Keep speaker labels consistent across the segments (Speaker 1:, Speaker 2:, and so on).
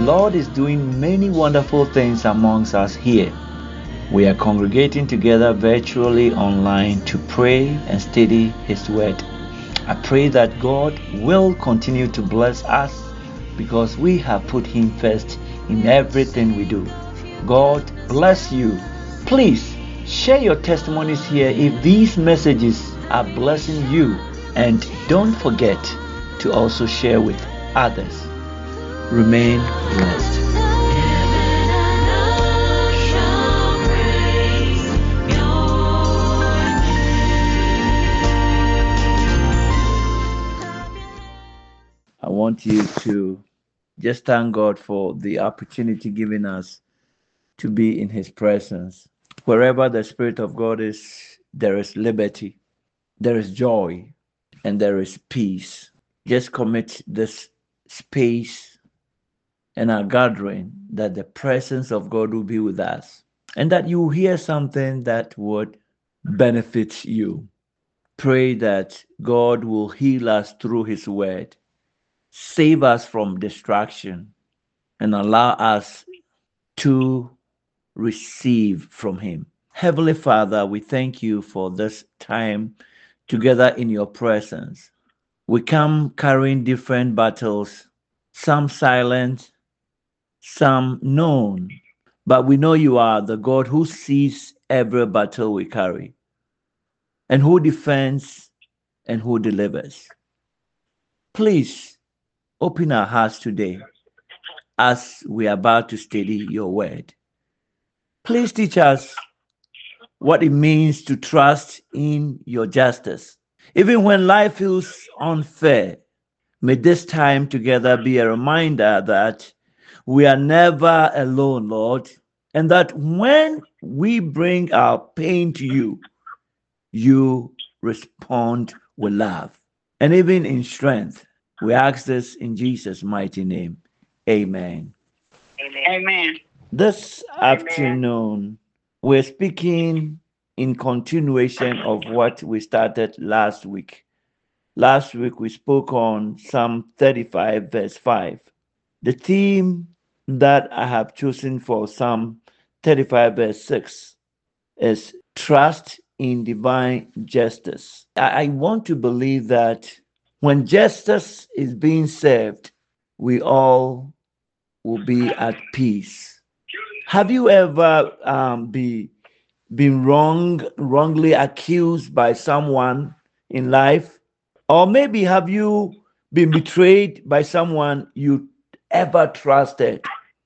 Speaker 1: Lord is doing many wonderful things amongst us here. We are congregating together virtually online to pray and study His Word. I pray that God will continue to bless us because we have put Him first in everything we do. God bless you. Please share your testimonies here if these messages are blessing you, and don't forget to also share with others. Remain blessed. I want you to just thank God for the opportunity given us to be in His presence. Wherever the Spirit of God is, there is liberty, there is joy, and there is peace. Just commit this space and our gathering that the presence of God will be with us, and that you hear something that would benefit you. Pray that God will heal us through His Word, save us from distraction, and allow us to receive from Him. Heavenly Father, we thank you for this time together in your presence. We come carrying different battles, some silent, some known, but we know you are the God who sees every battle we carry, and who defends and who delivers. Please open our hearts today as we are about to study your word. Please teach us what it means to trust in your justice. Even when life feels unfair, may this time together be a reminder that we are never alone, Lord, and that when we bring our pain to you, you respond with love and even in strength. We ask this in Jesus' mighty name. Amen.
Speaker 2: Amen.
Speaker 1: This afternoon, we're speaking in continuation of what we started last week. Last week, we spoke on Psalm 35, verse 5. The theme that I have chosen for Psalm 35, verse 6 is trust in divine justice. I want to believe that when justice is being served, we all will be at peace. Have you ever been wrongly accused by someone in life? Or maybe have you been betrayed by someone you ever trusted?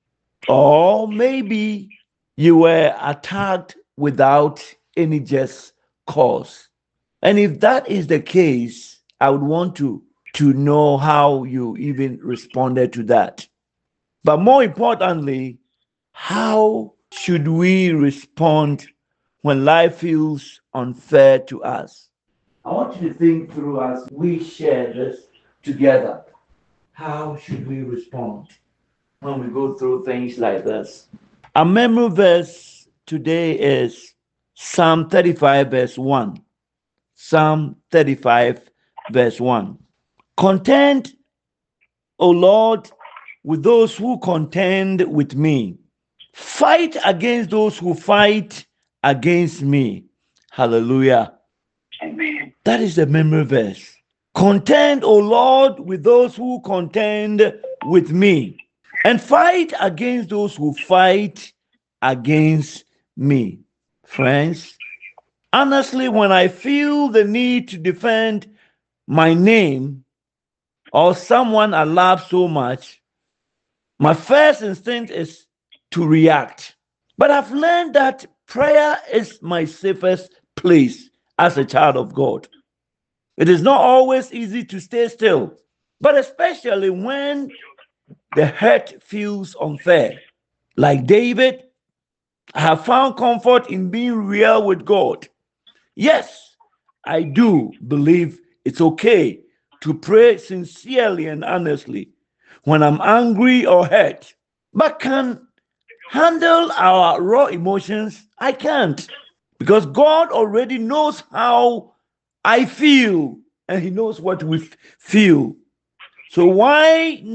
Speaker 1: Or maybe you were attacked without any just cause. And if that is the case, I would want to know how you even responded to that. But more importantly, how should we respond when life feels unfair to us? I want you to think through as we share this together. How should we respond when we go through things like this? Our memory verse today is Psalm 35, verse 1. Psalm 35, verse 1. Contend, O Lord, with those who contend with me. Fight against those who fight against me. Hallelujah.
Speaker 2: Amen.
Speaker 1: That is the memory verse. Contend, O Lord, with those who contend with me, and fight against those who fight against me. Friends, honestly, when I feel the need to defend my name or someone I love so much, my first instinct is to react. But I've learned that prayer is my safest place as a child of God. It is not always easy to stay still, but especially when the hurt feels unfair. Like David, I have found comfort in being real with God. Yes, I do believe it's okay to pray sincerely and honestly when I'm angry or hurt, but can handle our raw emotions, I can't. Because God already knows how I feel and He knows what we feel. So why not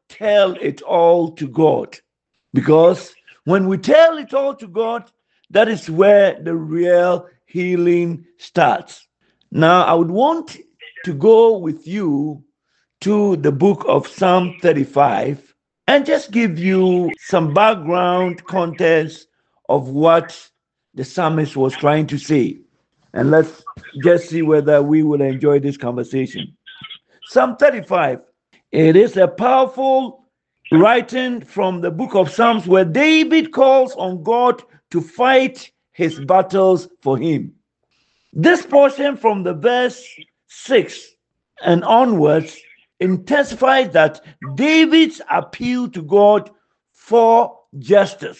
Speaker 1: tell it all to God. Because when we tell it all to God, that is where the real healing starts. Now, I would want to go with you to the book of Psalm 35 and just give you some background context of what the psalmist was trying to say. And let's just see whether we will enjoy this conversation. Psalm 35, it is a powerful writing from the book of Psalms where David calls on God to fight his battles for him. This portion from the verse 6 and onwards intensifies that David's appeal to God for justice.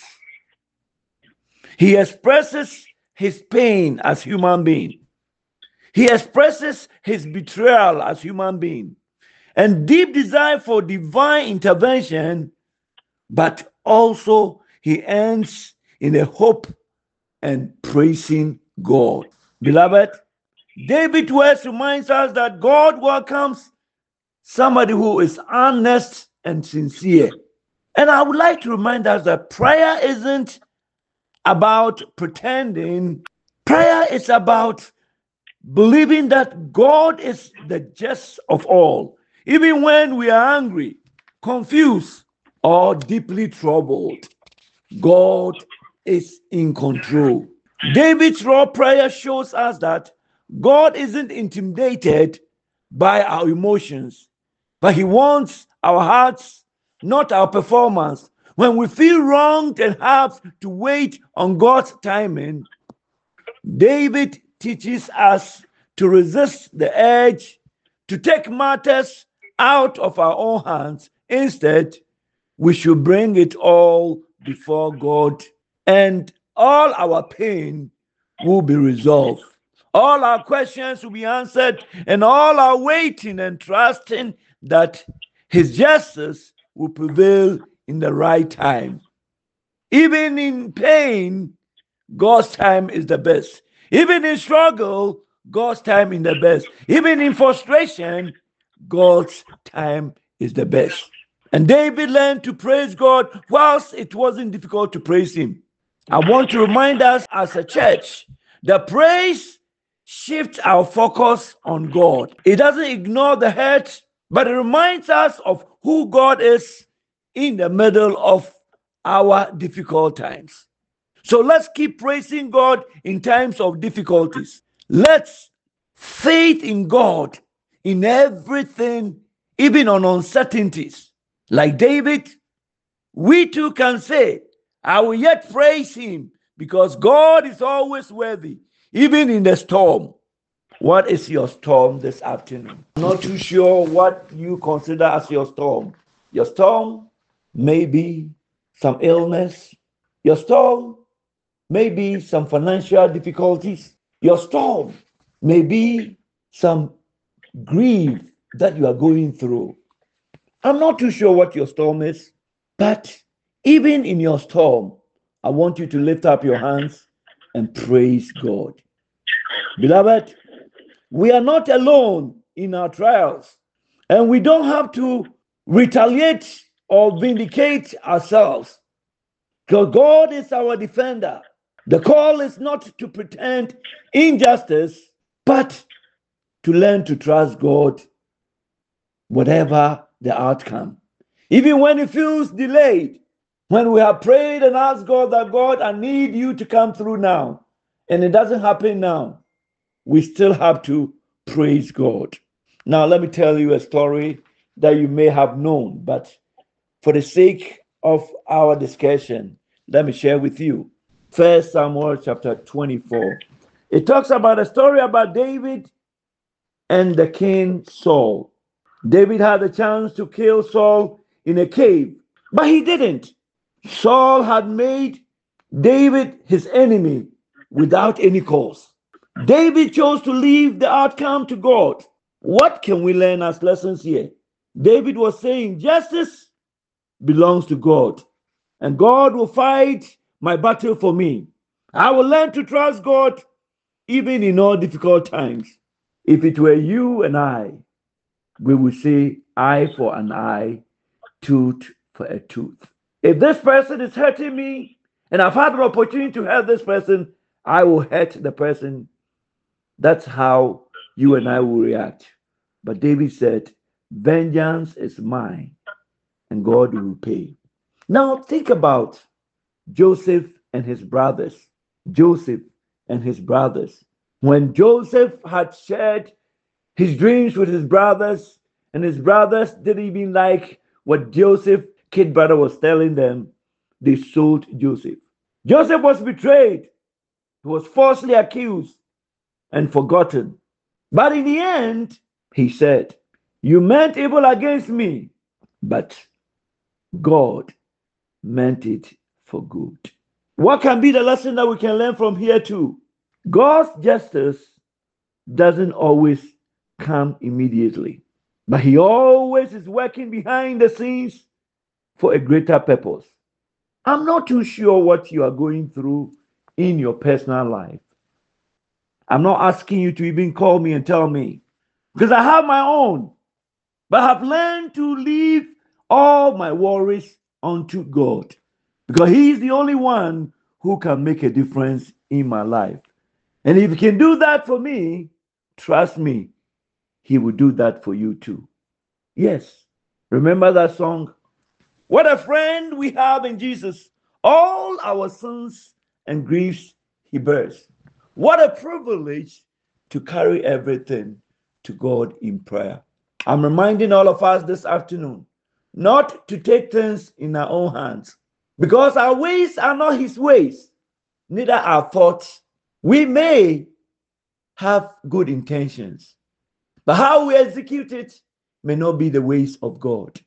Speaker 1: He expresses his pain as human being. He expresses his betrayal as human being and deep desire for divine intervention, but also he ends in a hope and praising God. Beloved, David's words reminds us that God welcomes somebody who is honest and sincere. And I would like to remind us that prayer isn't about pretending. Prayer is about believing that God is the judge of all. Even when we are angry, confused, or deeply troubled, God is in control. David's raw prayer shows us that God isn't intimidated by our emotions, but he wants our hearts, not our performance. When we feel wronged and have to wait on God's timing, David teaches us to resist the urge to take matters out of our own hands. Instead, we should bring it all before God, and all our pain will be resolved. All our questions will be answered, and all our waiting and trusting that his justice will prevail in the right time. Even in pain, God's time is the best. Even in struggle, God's time is the best. Even in frustration, God's time is the best. And David learned to praise God whilst it wasn't difficult to praise him. I want to remind us as a church that praise shifts our focus on God. It doesn't ignore the hurt, but it reminds us of who God is in the middle of our difficult times. So let's keep praising God in times of difficulties. Let's faith in God in everything, even on uncertainties. Like David, we too can say, I will yet praise him because God is always worthy, even in the storm. What is your storm this afternoon? I'm not too sure what you consider as your storm. Your storm may be some illness. Your storm may be some financial difficulties. Your storm may be some grief that you are going through. I'm not too sure what your storm is, but even in your storm, I want you to lift up your hands and praise God. Beloved, we are not alone in our trials, and we don't have to retaliate or vindicate ourselves, because God is our defender. The call is not to pretend injustice, but to learn to trust God, whatever the outcome. Even when it feels delayed, when we have prayed and asked God that, God, I need you to come through now, and it doesn't happen now, we still have to praise God. Now, let me tell you a story that you may have known, but for the sake of our discussion, let me share with you. 1 Samuel chapter 24. It talks about a story about David and the king Saul. David had a chance to kill Saul in a cave, but he didn't. Saul had made David his enemy without any cause. David chose to leave the outcome to God. What can we learn as lessons here? David was saying, justice belongs to God, and God will fight my battle for me. I will learn to trust God even in all difficult times. If it were you and I, we would say eye for an eye, tooth for a tooth. If this person is hurting me and I've had an opportunity to hurt this person, I will hurt the person. That's how you and I will react. But David said, vengeance is mine and God will pay. Now think about Joseph and his brothers. Joseph and his brothers. When Joseph had shared his dreams with his brothers, and his brothers didn't even like what Joseph, kid brother, was telling them, they sold Joseph. Joseph was betrayed. He was falsely accused and forgotten. But in the end, he said, you meant evil against me, but God meant it for good. What can be the lesson that we can learn from here too? God's justice doesn't always come immediately, but he always is working behind the scenes for a greater purpose. I'm not too sure what you are going through in your personal life. I'm not asking you to even call me and tell me, because I have my own, but I've learned to leave all my worries unto God, because he's the only one who can make a difference in my life. And if he can do that for me, trust me, he will do that for you too. Yes. Remember that song? What a friend we have in Jesus. All our sins and griefs he bears. What a privilege to carry everything to God in prayer. I'm reminding all of us this afternoon not to take things in our own hands, because our ways are not his ways, neither our thoughts. We may have good intentions, but how we execute it may not be the ways of God.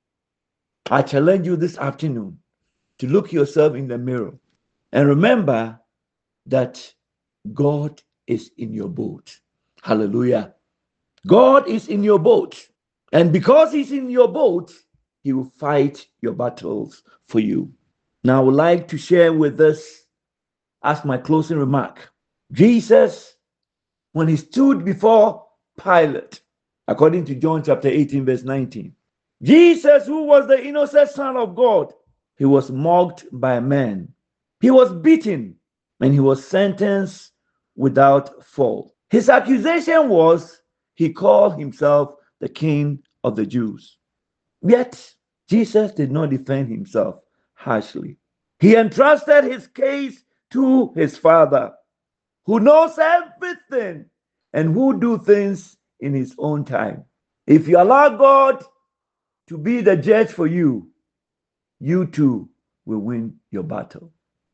Speaker 1: I challenge you this afternoon to look yourself in the mirror and remember that God is in your boat. Hallelujah. God is in your boat. And because he's in your boat, he will fight your battles for you. Now, I would like to share with us as my closing remark. Jesus, when he stood before Pilate, according to John chapter 18, verse 19, Jesus, who was the innocent Son of God, he was mocked by men. He was beaten and he was sentenced without fault. His accusation was he called himself the King of the Jews. Yet, Jesus did not defend himself harshly. He entrusted his case to his Father, who knows everything and who do things in his own time. If you allow God to be the judge for you, you too will win your battle.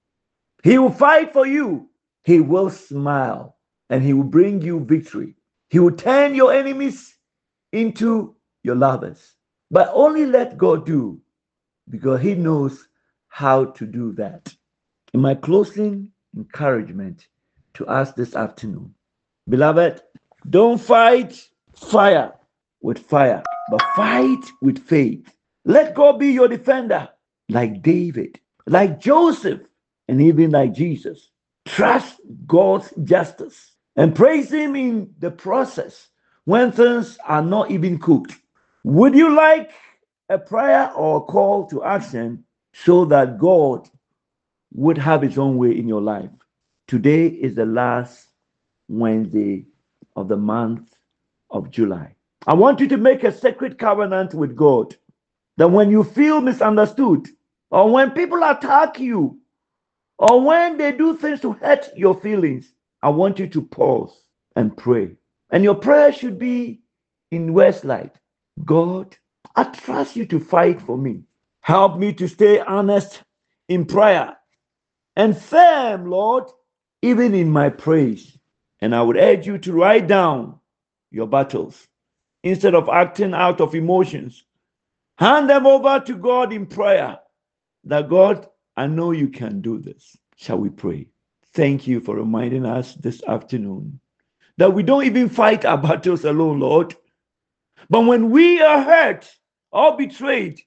Speaker 1: He will fight for you. He will smile and he will bring you victory. He will turn your enemies into your lovers. But only let God do, because he knows how to do that. In my closing encouragement to us this afternoon, beloved, don't fight fire with fire, but fight with faith. Let God be your defender, like David, like Joseph, and even like Jesus. Trust God's justice and praise him in the process when things are not even cooked. Would you like a prayer or a call to action so that God would have his own way in your life? Today is the last Wednesday of the month of July. I want you to make a sacred covenant with God that when you feel misunderstood, or when people attack you, or when they do things to hurt your feelings, I want you to pause and pray. And your prayer should be in words like, God, I trust you to fight for me. Help me to stay honest in prayer and firm, Lord, even in my praise. And I would urge you to write down your battles instead of acting out of emotions. Hand them over to God in prayer. That God, I know you can do this. Shall we pray? Thank you for reminding us this afternoon that we don't even fight our battles alone, Lord. But when we are hurt or betrayed,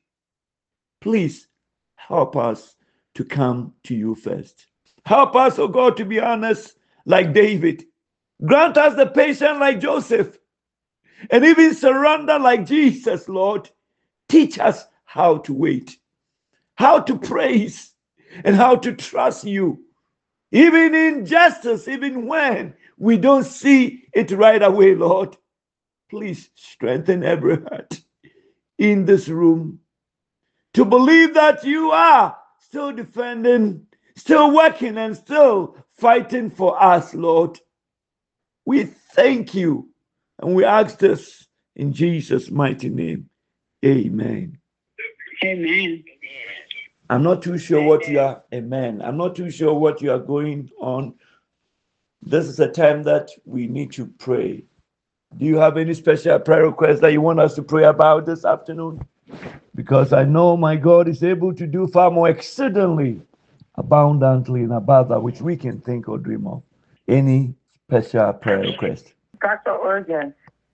Speaker 1: please help us to come to you first. Help us, oh God, to be honest like David. Grant us the patience like Joseph, and even surrender like Jesus, Lord. Teach us how to wait, how to praise, and how to trust you. Even in justice, even when we don't see it right away, Lord, please strengthen every heart in this room to believe that you are still defending, still working, and still fighting for us, Lord. We thank you and we ask this in Jesus' mighty name. Amen.
Speaker 2: Amen.
Speaker 1: I'm not too sure what you are, amen. I'm not too sure what you are going on. This is a time that we need to pray. Do you have any special prayer requests that you want us to pray about this afternoon? Because I know my God is able to do far more exceedingly, abundantly, and above that which we can think or dream of. Any special prayer request?
Speaker 3: Dr. Organ,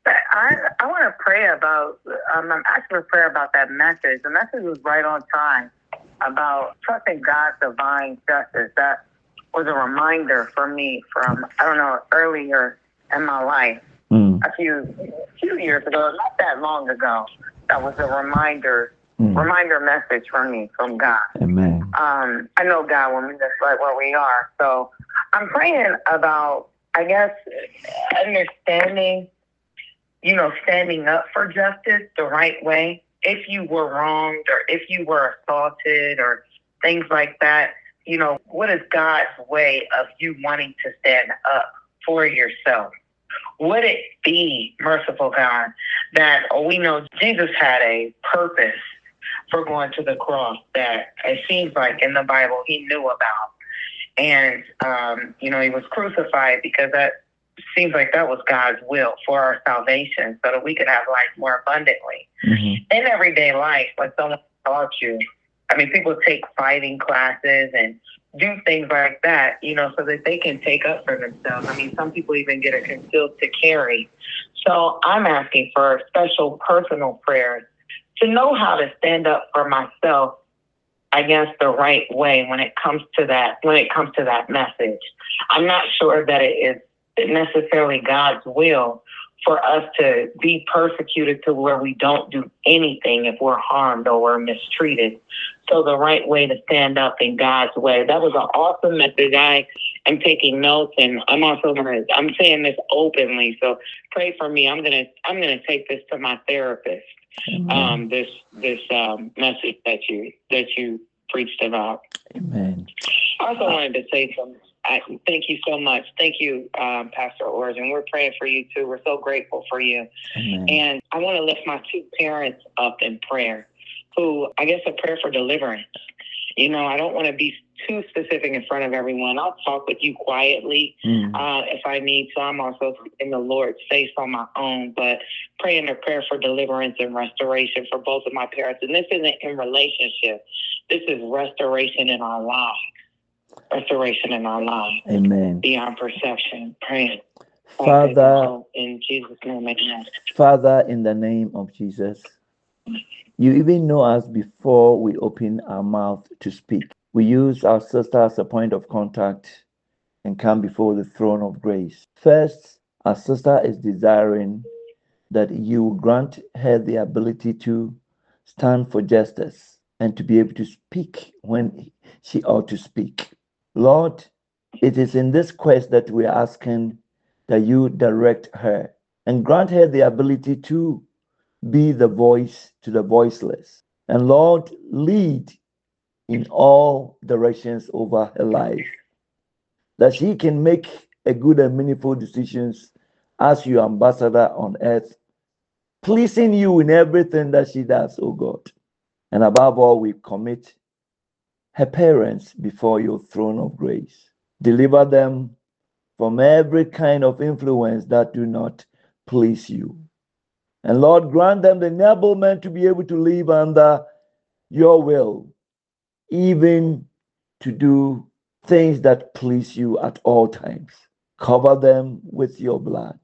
Speaker 3: I want to pray about, I'm asking for prayer about that message. The message was right on time about trusting God's divine justice. That was a reminder for me from, I don't know, earlier in my life, a few years ago, not that long ago. That was a reminder message for me from God.
Speaker 1: Amen.
Speaker 3: I know God will meet us right where we are. So I'm praying about, I guess, understanding, standing up for justice the right way. If you were wronged or if you were assaulted or things like that, what is God's way of you wanting to stand up for yourself? Would it be, merciful God, that we know Jesus had a purpose for going to the cross that it seems like in the Bible he knew about? And, he was crucified because that seems like that was God's will for our salvation so that we could have life more abundantly. In everyday life, when someone taught you, people take fighting classes and do things like that, so that they can take up for themselves. Some people even get a concealed to carry. So I'm asking for special personal prayers to know how to stand up for myself, I guess, the right way when it comes to that message. I'm not sure that it is necessarily God's will for us to be persecuted to where we don't do anything if we're harmed or we're mistreated. So the right way to stand up in God's way. That was an awesome message. I am taking notes, and I'm saying this openly. So pray for me. I'm gonna take this to my therapist. This message that you preached about.
Speaker 1: Amen.
Speaker 3: I also wanted to say something. Thank you so much. Thank you, Pastor Origin. We're praying for you too. We're so grateful for you.
Speaker 1: Amen.
Speaker 3: And I want to lift my two parents up in prayer, who I guess a prayer for deliverance. I don't want to be too specific in front of everyone. I'll talk with you quietly if I need to. I'm also in the Lord's face on my own, but praying a prayer for deliverance and restoration for both of my parents. And this isn't in relationship. This is restoration in our lives. Restoration in our lives.
Speaker 1: Amen.
Speaker 3: Beyond perception. Praying.
Speaker 1: Father,
Speaker 3: in Jesus' name, amen.
Speaker 1: Father, in the name of Jesus, you even know us before we open our mouth to speak. We use our sister as a point of contact and come before the throne of grace. First, our sister is desiring that you grant her the ability to stand for justice and to be able to speak when she ought to speak. Lord, it is in this quest that we're asking that you direct her and grant her the ability to be the voice to the voiceless. And Lord, lead in all directions over her life, that she can make a good and meaningful decisions as your ambassador on earth, pleasing you in everything that she does, oh God. And above all, we commit her parents before your throne of grace. Deliver them from every kind of influence that do not please you. And Lord, grant them the enablement to be able to live under your will, even to do things that please you at all times. Cover them with your blood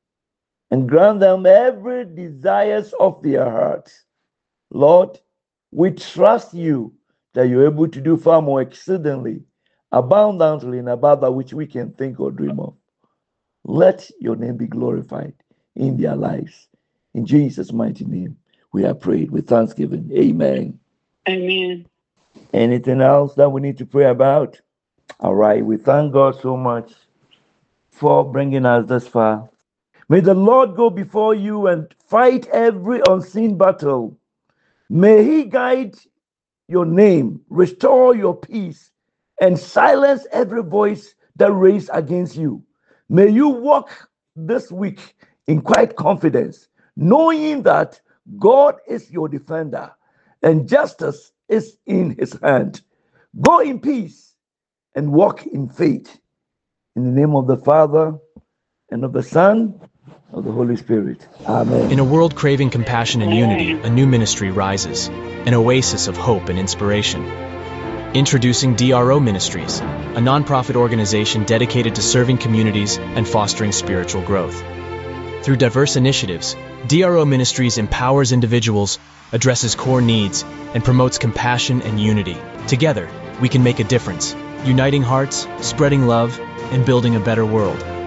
Speaker 1: and grant them every desires of their hearts. Lord, we trust you that you're able to do far more exceedingly, abundantly, and above that which we can think or dream of. Let your name be glorified in their lives. In Jesus' mighty name, We have prayed with thanksgiving. Amen.
Speaker 2: Amen.
Speaker 1: Anything else that we need to pray about? All right. We thank God so much for bringing us this far. May the Lord go before you and fight every unseen battle. May He guide your name, restore your peace, and silence every voice that raised against you. May you walk this week in quiet confidence, knowing that God is your defender and justice is in His hand. Go in peace and walk in faith. In the name of the Father, and of the Son, of the Holy Spirit. Amen.
Speaker 4: In a world craving compassion and unity, a new ministry rises, an oasis of hope and inspiration. Introducing DRO Ministries, a nonprofit organization dedicated to serving communities and fostering spiritual growth. Through diverse initiatives, DRO Ministries empowers individuals, addresses core needs, and promotes compassion and unity. Together, we can make a difference, uniting hearts, spreading love, and building a better world.